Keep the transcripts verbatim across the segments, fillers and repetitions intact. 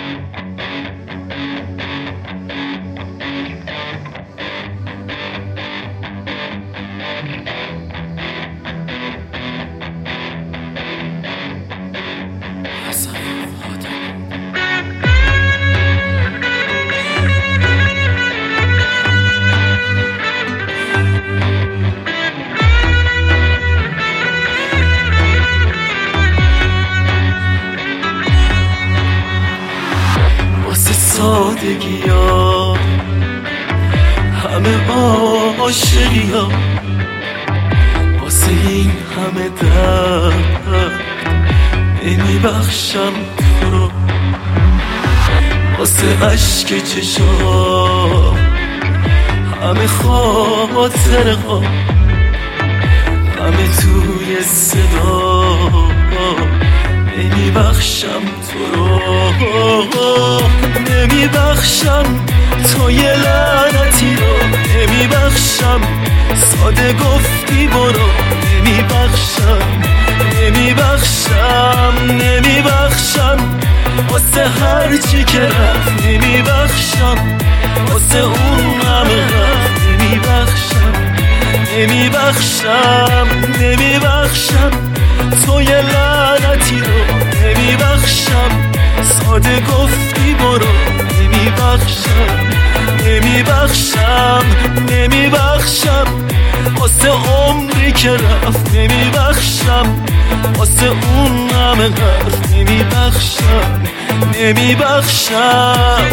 سادگی ها همه عاشقی ها، واسه این همه درد نمیبخشم تو رو، واسه عشق چشا همه خاطره ها، همه توی صدا نمیبخشم تو رو، نمیبخشم تو یه لعنتی رو، نمیبخشم ساده گفتی برو، نمیبخشم نمیبخشم نمیبخشم واسه هر چی که رفت، نمیبخشم واسه اون همه رفت، نمیبخشم نمیبخشم نمیبخشم تو یه لعنتی رو، نمیبخشم ساده گفتی برو، نمیبخشم نمیبخشم نمیبخشم واسه عمری که رفت، نمیبخشم واسه اون همه حرف، نمیبخشم نمیبخشم.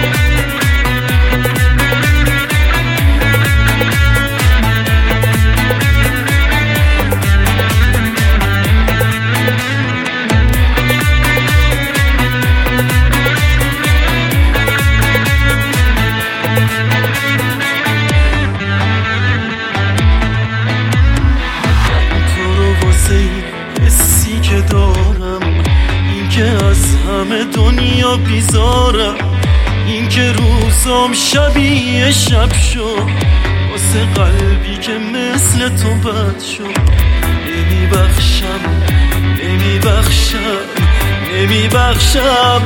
حسی که دارم این که از همه دنیا بیزارم، این که روزام شبیه شب شد واسه قلبی که مثل تو بد شد، نمیبخشم نمیبخشم نمیبخشم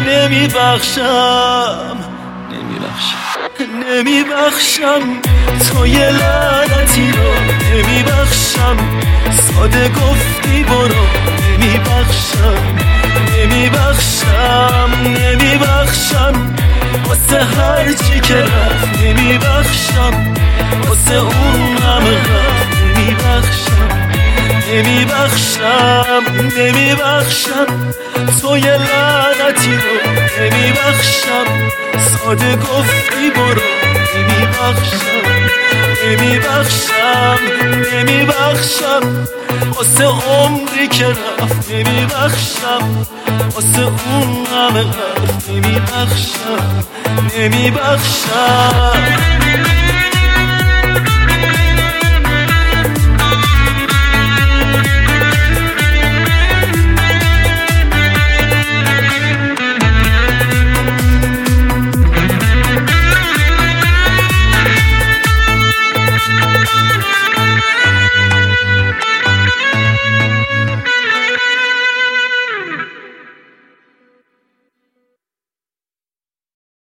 نمیبخشم نمیبخشم نمیبخشم تو یه لعنتی رو، نمیبخشم ساده گفتی برو، نمیبخشم نمیبخشم نمیبخشم واسه هر چی که رفت، نمیبخشم واسه اون همه رفت، نمیبخشم نمیبخشم نمیبخشم تو یه لعنتی رو، نمیبخشم ساده گفتی برو، نمیبخشم نمیبخشم نمیبخشم واسه عمری که رفت، نمیبخشم واسه اون همه حرف، نمیبخشم نمیبخشم.